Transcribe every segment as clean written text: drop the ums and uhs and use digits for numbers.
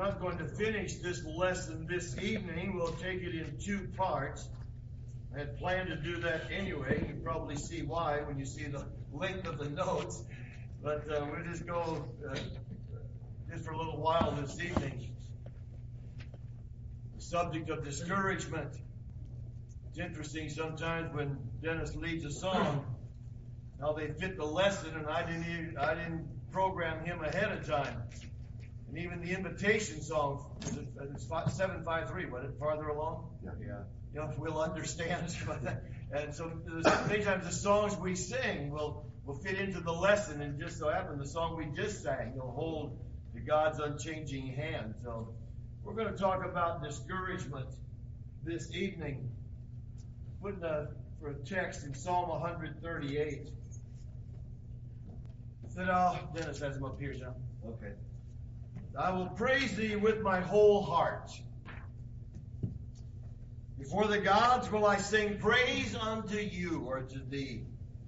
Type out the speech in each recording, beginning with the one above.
not going to finish this lesson this evening. We'll take it in two parts. I had planned to do that anyway. You probably see why when you see the length of the notes. But we'll just go just for a little while this evening. The subject of discouragement. It's interesting sometimes when Dennis leads a song, how they fit the lesson, and I didn't program him ahead of time. And even the invitation song, it's 753, was it farther along? Yeah. You know, we'll understand. And so many times the songs we sing will fit into the lesson, and just so happened the song we just sang will hold to God's unchanging hand. So we're going to talk about discouragement this evening. Putting for a text in Psalm 138. Dennis has him up here now. Okay. I will praise thee with my whole heart. Before the gods will I sing praise unto you, or to thee.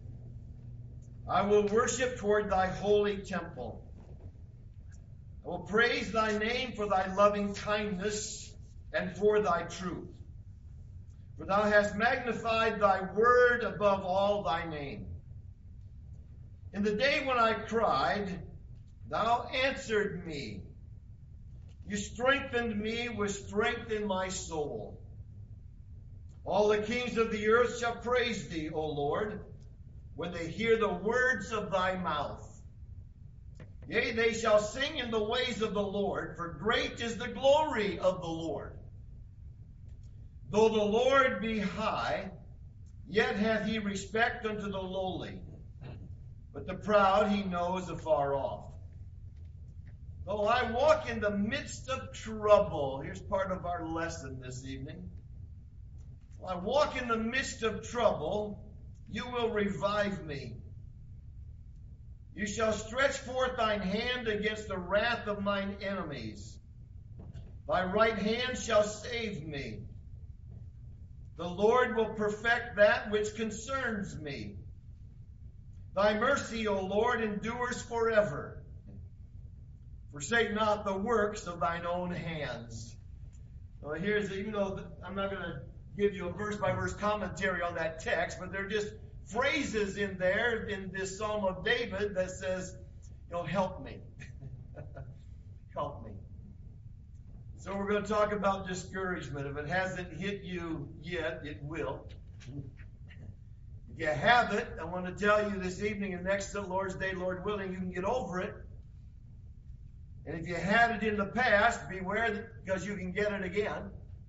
I will worship toward thy holy temple. I will praise thy name for thy loving kindness and for thy truth. For thou hast magnified thy word above all thy name. In the day when I cried, thou answered me. You strengthened me with strength in my soul. All the kings of the earth shall praise thee, O Lord, when they hear the words of thy mouth. Yea, they shall sing in the ways of the Lord, for great is the glory of the Lord. Though the Lord be high, yet hath he respect unto the lowly, but the proud he knows afar off. Though I walk in the midst of trouble, here's part of our lesson this evening. Though I walk in the midst of trouble, you will revive me. You shall stretch forth thine hand against the wrath of mine enemies. Thy right hand shall save me. The Lord will perfect that which concerns me. Thy mercy, O Lord, endures forever. Forsake not the works of thine own hands. Well, even though I'm not going to give you a verse-by-verse commentary on that text, but there are just phrases in there in this Psalm of David that says, help me. Help me. So we're going to talk about discouragement. If it hasn't hit you yet, it will. If you have it, I want to tell you this evening and next to Lord's Day, Lord willing, you can get over it. And if you had it in the past, beware because you can get it again.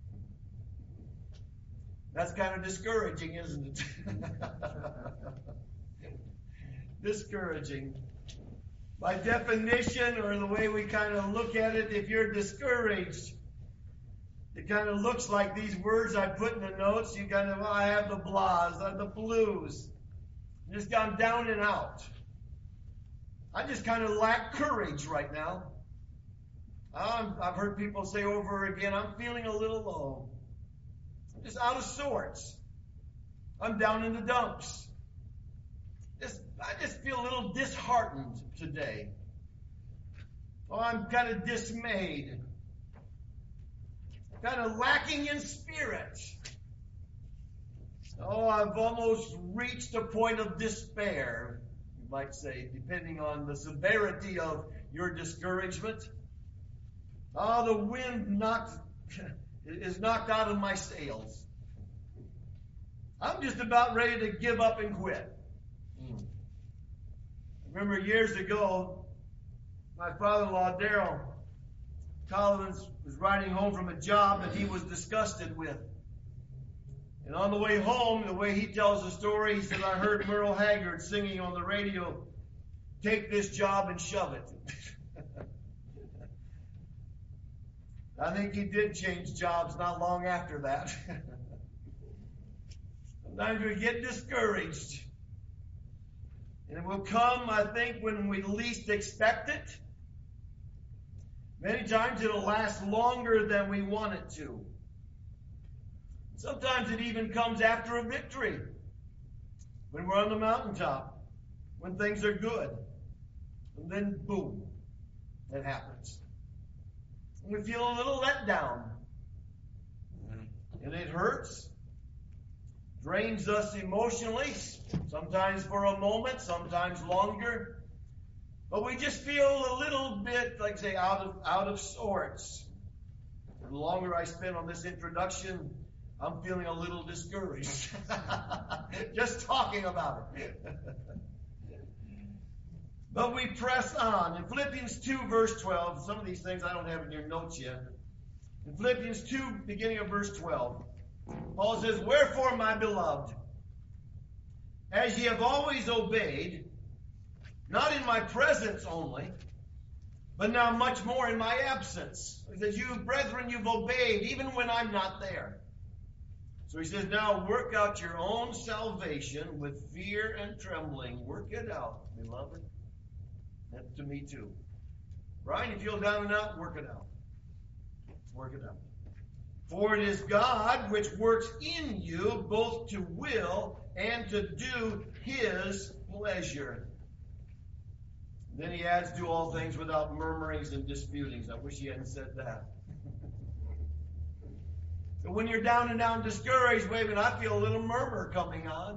That's kind of discouraging, isn't it? Discouraging. By definition, or the way we kind of look at it, if you're discouraged, it kind of looks like these words I put in the notes. You kind of, I have the blahs, I have the blues. Just gone down and out. I just kind of lack courage right now. I've heard people say over again, I'm feeling a little low. I'm just out of sorts. I'm down in the dumps. I just feel a little disheartened today. Oh, I'm kind of dismayed. Kind of lacking in spirit. Oh, I've almost reached a point of despair, you might say, depending on the severity of your discouragement. Oh, the wind is knocked out of my sails. I'm just about ready to give up and quit. I remember years ago, my father-in-law, Darrell Collins, was riding home from a job that he was disgusted with. And on the way home, the way he tells the story, he said, I heard Merle Haggard singing on the radio, take this job and shove it. I think he did change jobs not long after that. Sometimes we get discouraged. And it will come, I think, when we least expect it. Many times it'll last longer than we want it to. Sometimes it even comes after a victory. When we're on the mountaintop. When things are good. And then, boom, it happens. We feel a little let down. And it hurts. Drains us emotionally, sometimes for a moment, sometimes longer. But we just feel a little bit, like say, out of sorts. The longer I spend on this introduction, I'm feeling a little discouraged. Just talking about it. But we press on. In Philippians 2, verse 12, some of these things I don't have in your notes yet. In Philippians 2, beginning of verse 12, Paul says, "Wherefore, my beloved, as ye have always obeyed, not in my presence only, but now much more in my absence." He says, "You, brethren, you've obeyed, even when I'm not there." So he says, now work out your own salvation with fear and trembling. Work it out, beloved. That's to me too. Brian, you feel down and out? Work it out. Work it out. For it is God which works in you both to will and to do His pleasure. Then he adds, do all things without murmurings and disputings. I wish he hadn't said that. So when you're down and down discouraged, wait a minute, I feel a little murmur coming on.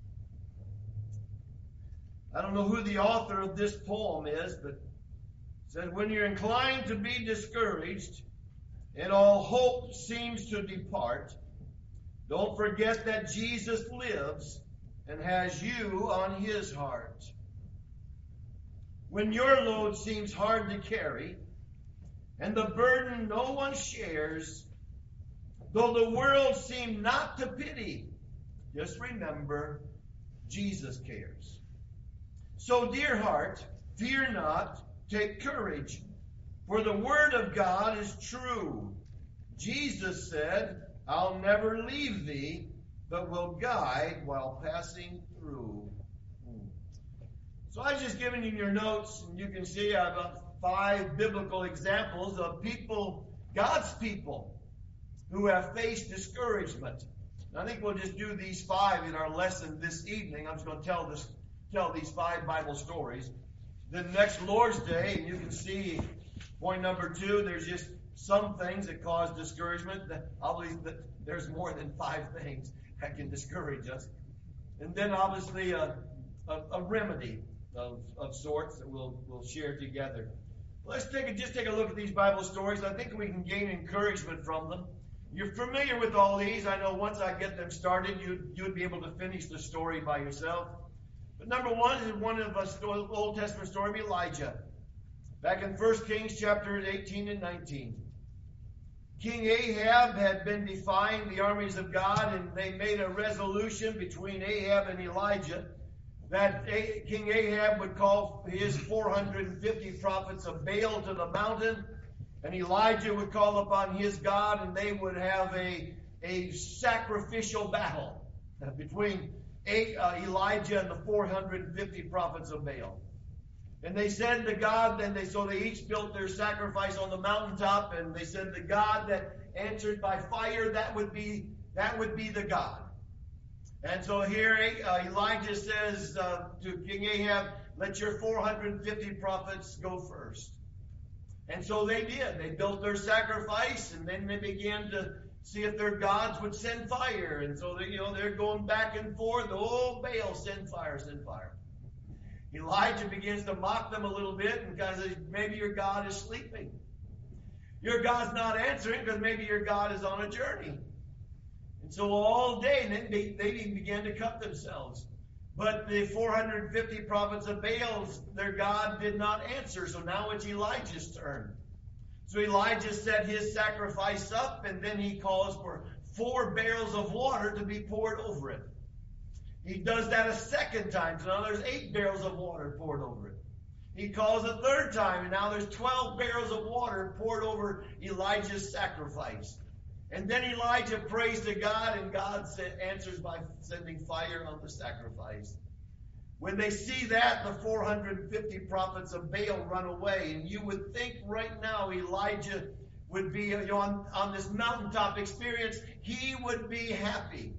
I don't know who the author of this poem is, but it said, when you're inclined to be discouraged and all hope seems to depart, don't forget that Jesus lives and has you on His heart. When your load seems hard to carry and the burden no one shares, though the world seem not to pity, just remember, Jesus cares. So, dear heart, fear not, take courage, for the word of God is true. Jesus said, I'll never leave thee, but will guide while passing through. So I've just given you your notes, and you can see about 5 biblical examples of people, God's people, who have faced discouragement. And I think we'll just do these 5 in our lesson this evening. I'm just going to tell these 5 Bible stories. Then next Lord's Day, and you can see point number 2, there's just some things that cause discouragement. Obviously, there's more than 5 things that can discourage us. And then obviously a remedy of sorts that we'll share together. Let's take a look at these Bible stories. I think we can gain encouragement from them. You're familiar with all these. I know once I get them started, you'd be able to finish the story by yourself. But number 1 is one of the Old Testament story of Elijah. Back in 1 Kings chapters 18 and 19. King Ahab had been defying the armies of God, and they made a resolution between Ahab and Elijah that King Ahab would call his 450 prophets of Baal to the mountain, and Elijah would call upon his God, and they would have a sacrificial battle between Elijah and the 450 prophets of Baal. And they said to God, so they each built their sacrifice on the mountaintop, and they said the God that answered by fire, that would be the God. And so here Elijah says to King Ahab, let your 450 prophets go first. And so they did. They built their sacrifice, and then they began to see if their gods would send fire. And so they're going back and forth. Oh, Baal, send fire, send fire. Elijah begins to mock them a little bit and kind of says, maybe your God is sleeping. Your God's not answering because maybe your God is on a journey. And so all day, and then they even began to cut themselves. But the 450 prophets of Baal, their God did not answer. So now it's Elijah's turn. So Elijah set his sacrifice up, and then he calls for 4 barrels of water to be poured over it. He does that a second time, so now there's 8 barrels of water poured over it. He calls a third time, and now there's 12 barrels of water poured over Elijah's sacrifice. And then Elijah prays to God, and God answers by sending fire on the sacrifice. When they see that, the 450 prophets of Baal run away, and you would think right now Elijah would be on this mountaintop experience, he would be happy.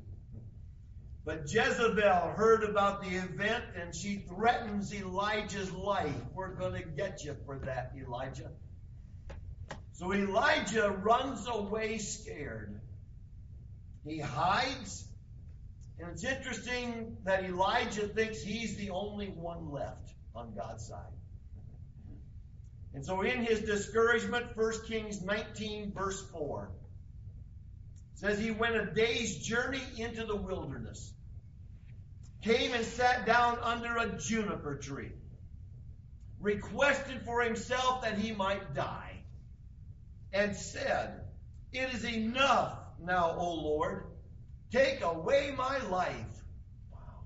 But Jezebel heard about the event, and she threatens Elijah's life. We're going to get you for that, Elijah. So Elijah runs away scared. He hides. And it's interesting that Elijah thinks he's the only one left on God's side. And so in his discouragement, 1 Kings 19, verse 4, says he went a day's journey into the wilderness, came and sat down under a juniper tree, requested for himself that he might die, and said, "It is enough now, O Lord. Take away my life." Wow.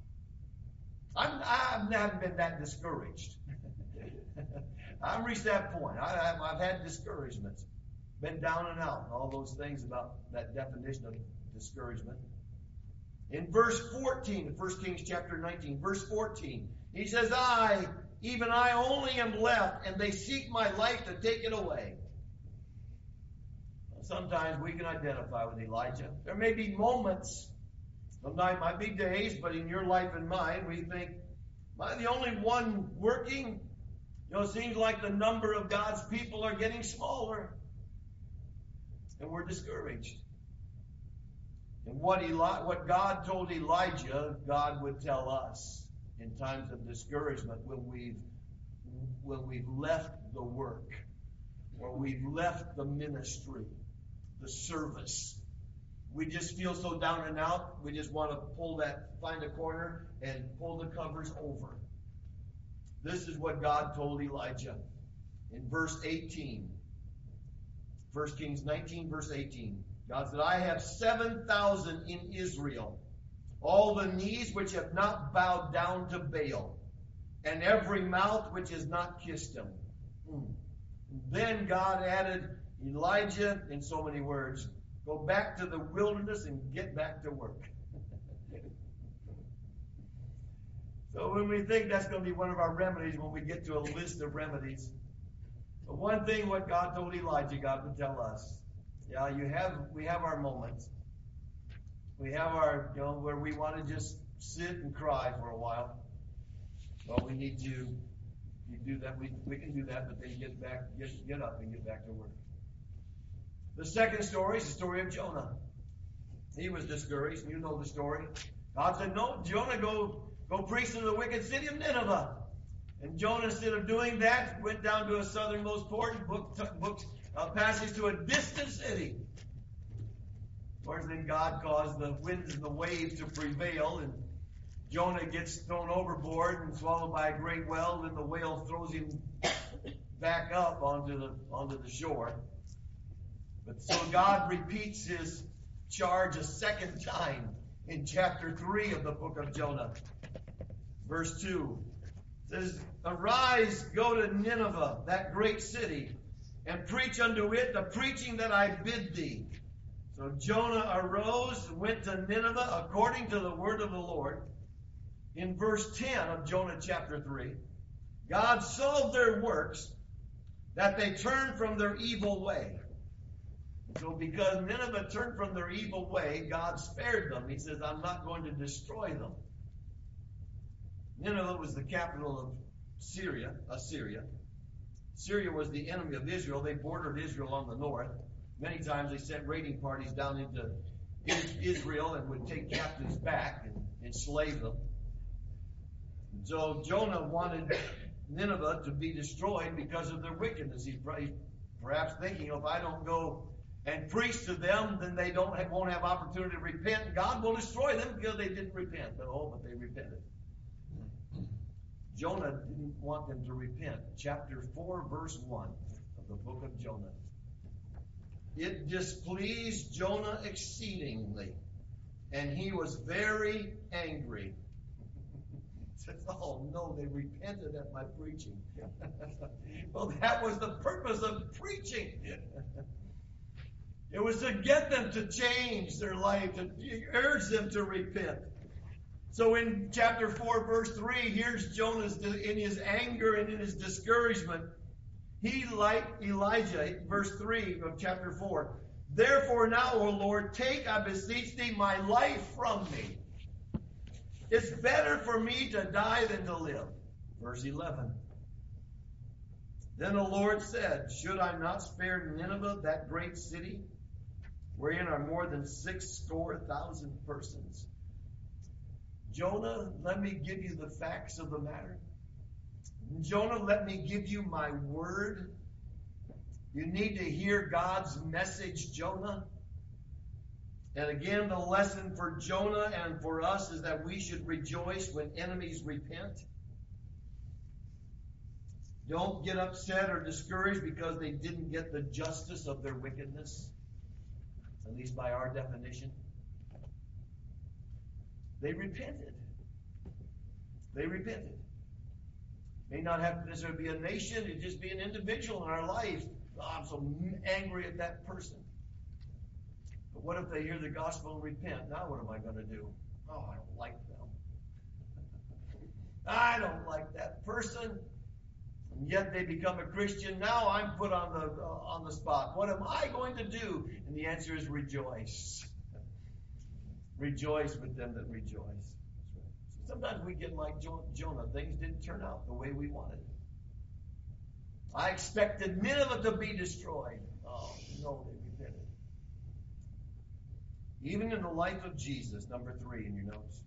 I haven't been that discouraged. I've reached that point. I've had discouragements. Been down and out. And all those things about that definition of discouragement. In verse 14, 1 Kings chapter 19, verse 14, he says, even I only am left, and they seek my life to take it away. Sometimes we can identify with Elijah. There may be moments, sometimes might be days, but in your life and mine, we think, am I the only one working? It seems like the number of God's people are getting smaller. And we're discouraged. And what God told Elijah, God would tell us in times of discouragement when we've left the work, or we've left the ministry, the service. We just feel so down and out, we just want to find a corner and pull the covers over. This is what God told Elijah in verse 18. 1 Kings 19, verse 18. God said, I have 7,000 in Israel, all the knees which have not bowed down to Baal, and every mouth which has not kissed him. Then God added, Elijah, in so many words, go back to the wilderness and get back to work. So when we think that's going to be one of our remedies, when we get to a list of remedies, but one thing what God told Elijah, God would tell us, we have our moments. We have our, where we want to just sit and cry for a while. Well, we need to, you do that, we can do that, but then get up and get back to work. The second story is the story of Jonah. He was discouraged, and you know the story. God said, no, Jonah, go preach to the wicked city of Nineveh. And Jonah, instead of doing that, went down to a southernmost port and booked a passage to a distant city. Of course, then God caused the winds and the waves to prevail, and Jonah gets thrown overboard and swallowed by a great whale, and the whale throws him back up onto the shore. But so God repeats his charge a second time in chapter 3 of the book of Jonah. Verse 2 says, arise, go to Nineveh, that great city, and preach unto it the preaching that I bid thee. So Jonah arose and went to Nineveh according to the word of the Lord. In verse 10 of Jonah chapter 3, God saw their works, that they turned from their evil way. So because Nineveh turned from their evil way, God spared them. He says, I'm not going to destroy them. Nineveh was the capital of Assyria. Syria was the enemy of Israel. They bordered Israel on the north. Many times they sent raiding parties down into Israel and would take captives back and enslave them. And so Jonah wanted Nineveh to be destroyed because of their wickedness. He's perhaps thinking, if I don't go and preach to them, then they won't have opportunity to repent. And God will destroy them because they didn't repent. But they repented. Jonah didn't want them to repent. Chapter 4, verse 1 of the book of Jonah. It displeased Jonah exceedingly, and he was very angry. He said, oh no, they repented at my preaching. Well, that was the purpose of preaching. It was to get them to change their life, to urge them to repent. So in chapter 4, verse 3, here's Jonah in his anger and in his discouragement. He, like Elijah, verse 3 of chapter 4, therefore now, O Lord, take, I beseech thee, my life from me. It's better for me to die than to live. Verse 11. Then the Lord said, should I not spare Nineveh, that great city, wherein are more than 600,000 persons? Jonah, let me give you the facts of the matter. Jonah, let me give you my word. You need to hear God's message, Jonah. And again, the lesson for Jonah and for us is that we should rejoice when enemies repent. Don't get upset or discouraged because they didn't get the justice of their wickedness, at least by our definition. They repented. They repented. May not have to necessarily be a nation, it just be an individual in our life. Oh, I'm so angry at that person. But what if they hear the gospel and repent? Now what am I going to do? Oh, I don't like them. I don't like that person. And yet they become a Christian. Now I'm put on the spot. What am I going to do? And the answer is rejoice. Rejoice with them that rejoice. Sometimes we get like Jonah. Things didn't turn out the way we wanted. I expected Nineveh to be destroyed. Oh, no, they repented. Even in the life of Jesus, number 3 in your notes.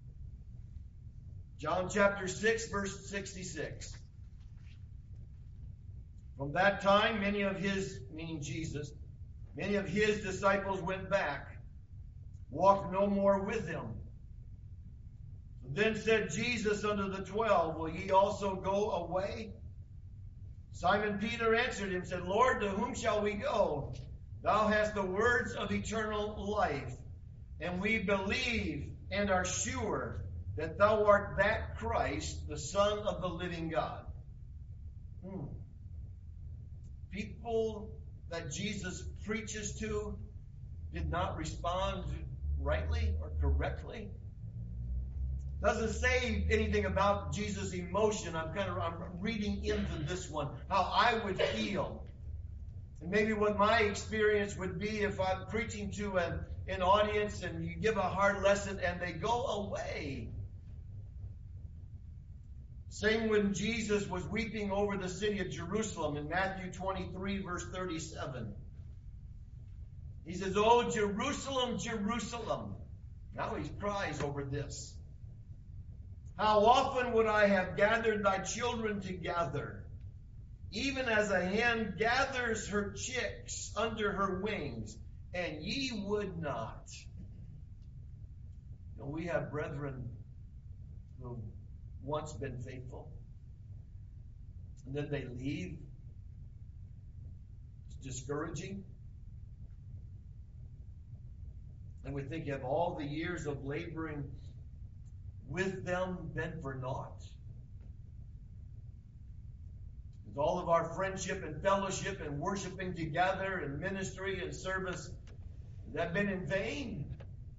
John chapter 6, verse 66. From that time, many of his, meaning Jesus, many of his disciples went back, walked no more with him. Then said Jesus unto the 12, will ye also go away? Simon Peter answered him, said, Lord, to whom shall we go? Thou hast the words of eternal life, and we believe and are sure that thou art that Christ, the Son of the living God. People that Jesus preaches to did not respond rightly or correctly. Doesn't say anything about Jesus' emotion. I'm reading into this one how I would feel, and maybe what my experience would be if I'm preaching to an audience and you give a hard lesson and they go away. Same when Jesus was weeping over the city of Jerusalem in Matthew 23, verse 37. He says, "Oh, Jerusalem, Jerusalem." Now he cries over this. "How often would I have gathered thy children together, even as a hen gathers her chicks under her wings, and ye would not." You know, we have brethren who have once been faithful, and then they leave. It's discouraging. And we think, have all the years of laboring with them been for naught? Is all of our friendship and fellowship and worshiping together and ministry and service, has that been in vain?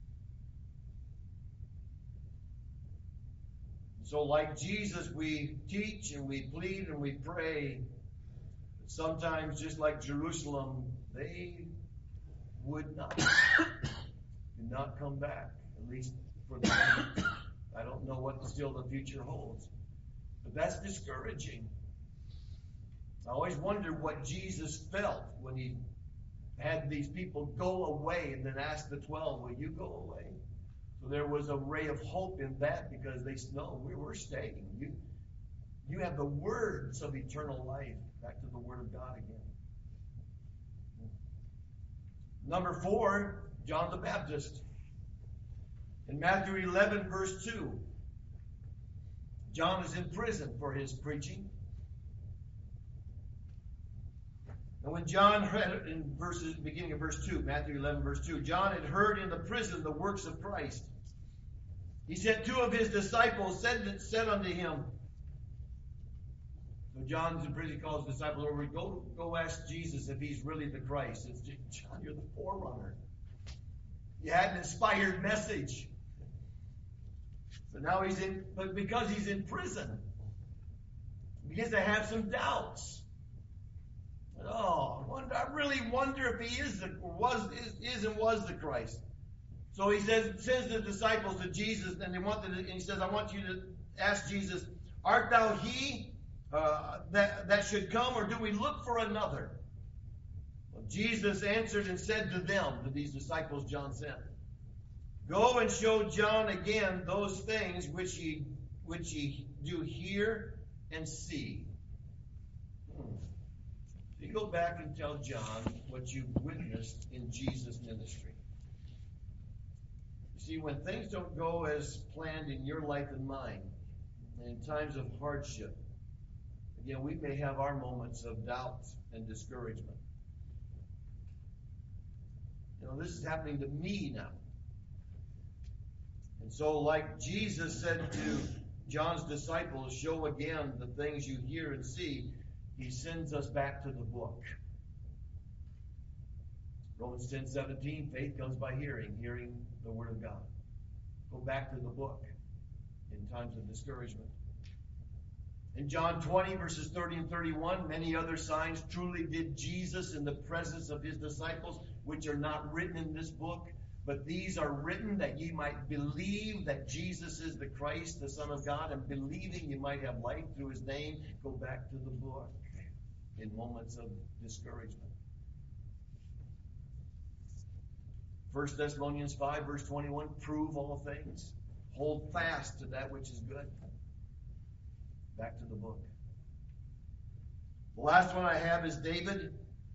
So like Jesus, we teach and we plead and we pray. But sometimes, just like Jerusalem, they would not, did not come back, at least for the moment. I don't know what still the future holds. But that's discouraging. I always wondered what Jesus felt when he had these people go away and then asked the 12, will you go away? So there was a ray of hope in that, because they said, no, we're staying. You have the words of eternal life. Back to the Word of God again. Number 4, John the Baptist. In Matthew 11, verse 2, John is in prison for his preaching. And when John heard, beginning of verse 2, Matthew 11, verse 2, John had heard in the prison the works of Christ. He sent 2 of his disciples, said unto him, so John's in prison, he calls his disciples over, go ask Jesus if he's really the Christ. It's John, you're the forerunner. You had an inspired message. So now but because he's in prison, he begins to have some doubts. I really wonder if he is and was the Christ. So he sends the disciples to Jesus, and he says, I want you to ask Jesus, art thou he, that should come, or do we look for another? Well, Jesus answered and said to them, to these disciples John sent, go and show John again those things which ye do hear and see. You go back and tell John what you witnessed in Jesus' ministry. You see, when things don't go as planned in your life and mine, and in times of hardship, again, we may have our moments of doubt and discouragement. This is happening to me now. And so, like Jesus said to John's disciples, show again the things you hear and see, he sends us back to the book. Romans 10:17, faith comes by hearing the word of God. Go back to the book in times of discouragement. In John 20, verses 30 and 31, many other signs truly did Jesus in the presence of his disciples, which are not written in this book, but these are written that ye might believe that Jesus is the Christ, the Son of God, and believing you might have life through his name. Go back to the book in moments of discouragement. 1 Thessalonians 5, verse 21, prove all things. Hold fast to that which is good. Back to the book. The last one I have is David.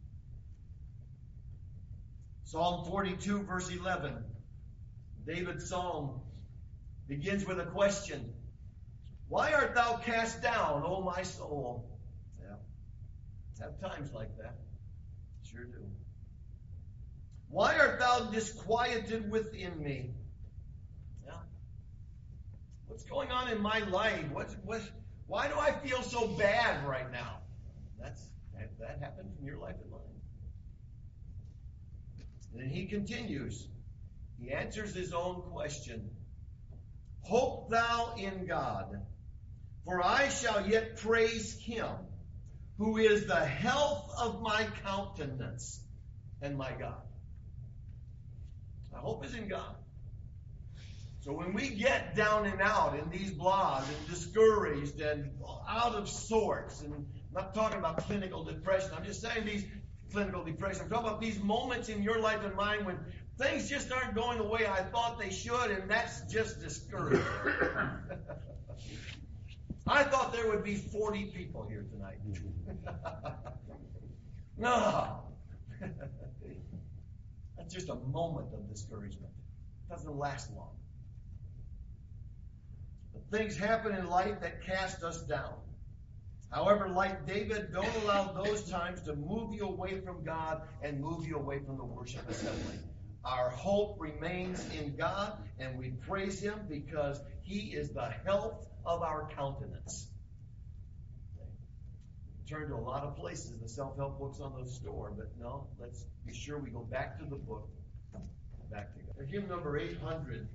Psalm 42, verse 11. David's psalm begins with a question. Why art thou cast down, O my soul? Yeah. Have times like that. Sure do. Why art thou disquieted within me? Yeah. What's going on in my life? Why do I feel so bad right now? That happens in your life and mine. And then he continues. He answers his own question. Hope thou in God, for I shall yet praise him, who is the health of my countenance and my God. My hope is in God. So when we get down and out in these blogs and discouraged and out of sorts, and I'm not talking about clinical depression, I'm just saying these clinical depression, I'm talking about these moments in your life and mine when things just aren't going the way I thought they should, and that's just discouraging. I thought there would be 40 people here tonight. No. That's just a moment of discouragement. It doesn't last long. But things happen in life that cast us down. However, like David, don't allow those times to move you away from God and move you away from the worship assembly. Our hope remains in God, and we praise him because he is the health of our countenance. Turn to a lot of places, the self-help books on the store, but no, let's be sure we go back to the book, back to God. Hymn number 800.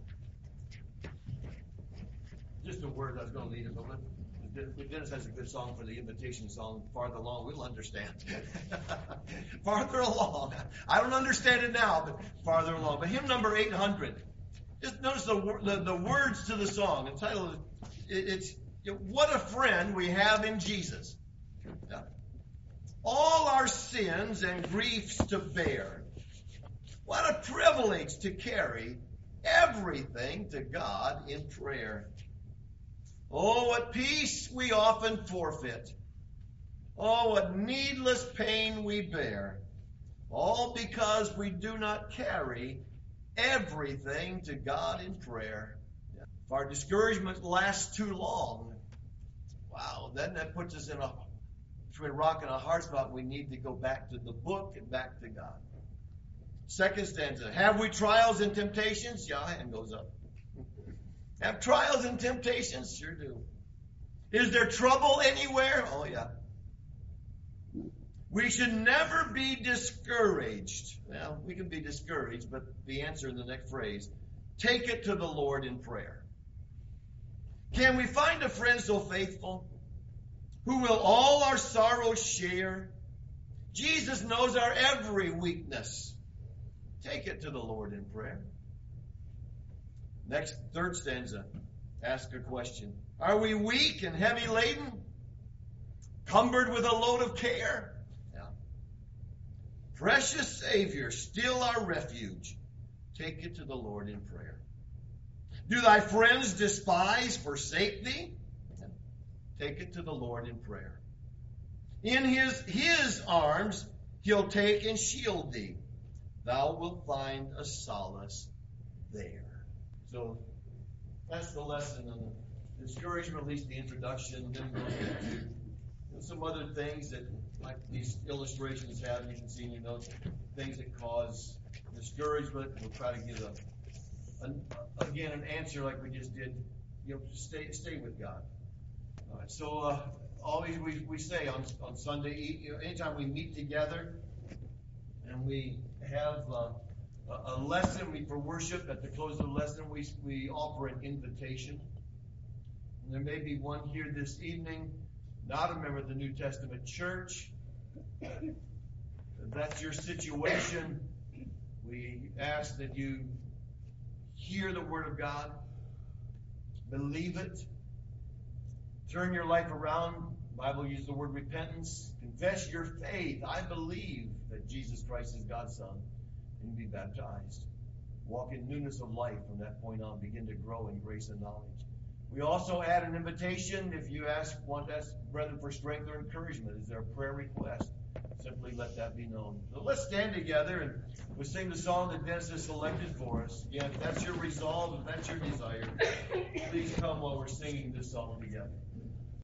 Just a word, I was going to lead it, but Dennis has a good song for the invitation song, Farther Along. We'll understand. Farther Along. I don't understand it now, but Farther Along. But hymn number 800. Just notice the words to the song. The title is, What a Friend We Have in Jesus. Yeah. All our sins and griefs to bear. What a privilege to carry everything to God in prayer. Oh, what peace we often forfeit. Oh, what needless pain we bear. All because we do not carry everything to God in prayer. If our discouragement lasts too long, wow, then that puts us between a rock and a hard spot. We need to go back to the book and back to God. Second stanza. Have we trials and temptations? Yeah, hand goes up. Have trials and temptations? Sure do. Is there trouble anywhere? Oh, yeah. We should never be discouraged. Well, we can be discouraged, but the answer in the next phrase, take it to the Lord in prayer. Can we find a friend so faithful who will all our sorrows share? Jesus knows our every weakness. Take it to the Lord in prayer. Next, third stanza. Ask a question. Are we weak and heavy laden? Cumbered with a load of care? Yeah. Precious Savior, still our refuge. Take it to the Lord in prayer. Do thy friends despise, forsake thee? Take it to the Lord in prayer. In his arms he'll take and shield thee. Thou wilt find a solace there. So that's the lesson on the discouragement, at least the introduction. Then goes into some other things that, like these illustrations have, you can see in your notes, things that cause discouragement. We'll try to give an answer like we just did. Stay with God. All right. So always we say on Sunday, anytime we meet together and we have a lesson for worship, at the close of the lesson we offer an invitation. And there may be one here this evening, not a member of the New Testament church. If that's your situation, we ask that you hear the Word of God, believe it, turn your life around. The Bible uses the word repentance. Confess your faith. I believe that Jesus Christ is God's Son, and be baptized. Walk in newness of life from that point on. Begin to grow in grace and knowledge. We also add an invitation if you want to ask brethren for strength or encouragement. Is there a prayer request? Simply let that be known. So let's stand together and we'll sing the song that Dennis has selected for us. Again, if that's your resolve, if that's your desire, please come while we're singing this song together.